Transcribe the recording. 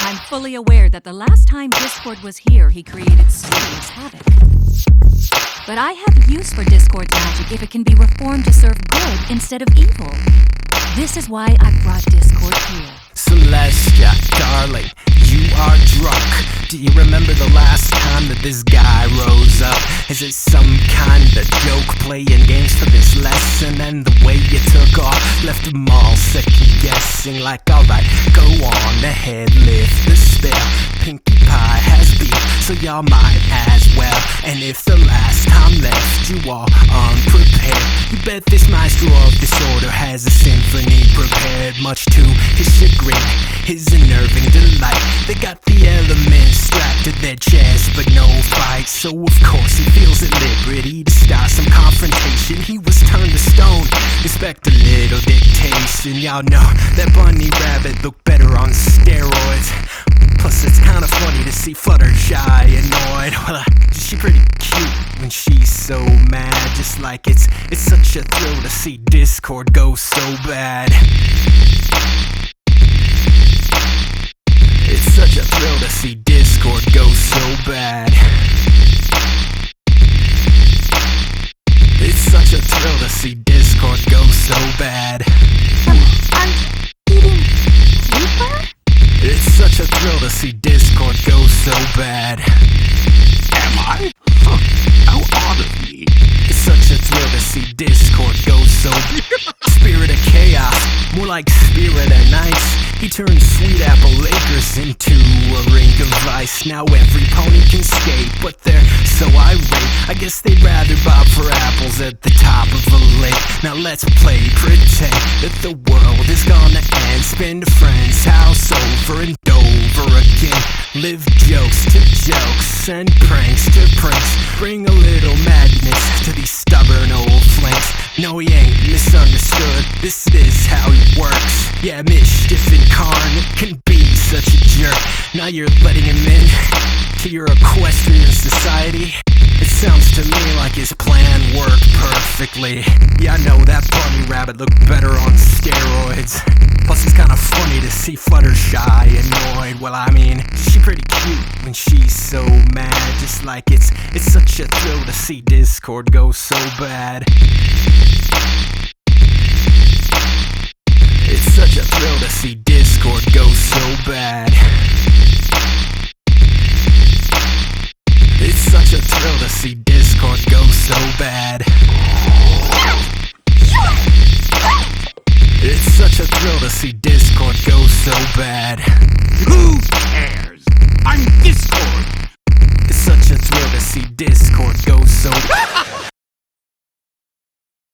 I'm fully aware that the last time Discord was here, he created serious havoc. But I have use for Discord's magic if it can be reformed to serve good instead of evil. This is why I brought Discord here. Celestia, darling, you are drunk. Do you remember the last time that this guy rose up? Is it some kind of joke playing games for this lesson? And the way you took off left them all second guessing. Like, alright, go on ahead, lift the spell. Pinkie Pie has beef, so y'all might as well. And if the last time left you all unprepared, you bet this maestro of disorder has a symphony prepared. Much to his chagrin, his unnerving delight, they got the elements strapped to their chest, but no fight. So of course he feels at liberty to start some confrontation. He was turned to stone, expect a little dictation. Y'all know that bunny rabbit looked better on steroids. Plus it's kinda funny to see Fluttershy annoyed. Well, she pretty cute when she's so mad. Just like it's such a thrill to see Discord go so bad. It's such a thrill to see Discord go so bad. It's such a thrill to see Discord go so bad. I'm eating Reaper? It's such a thrill to see Discord go so bad. Am I? Huh, how odd of me. It's such a thrill to see Discord go so Spirit of chaos, more like Spirit of nights. He turned Sweet Apple Acres into a ring of ice. Now every pony can skate, but they're so irate. I guess they'd rather bob for apples at the top of a lake. Now let's play pretend that the world is gonna end. Spend a friend's house over and over again. Live jokes to jokes and pranks to pranks. Bring a little madness to these stubborn old flanks. No, he ain't misunderstood, this is how he works. Yeah, mischief incarnate can be such a jerk. Now you're letting him in to your equestrian society. It sounds to me like his plan worked perfectly. Yeah, I know that bunny rabbit looked better on steroids. Plus it's kinda funny to see Fluttershy annoyed. Well, I mean, she's pretty cute when she's so mad. Just like it's such a thrill to see Discord go so bad. It's such a thrill to see Discord go so bad. It's such a thrill to see Discord go so bad. It's such a thrill to see Discord go so bad. Who cares? I'm Discord. It's such a thrill to see Discord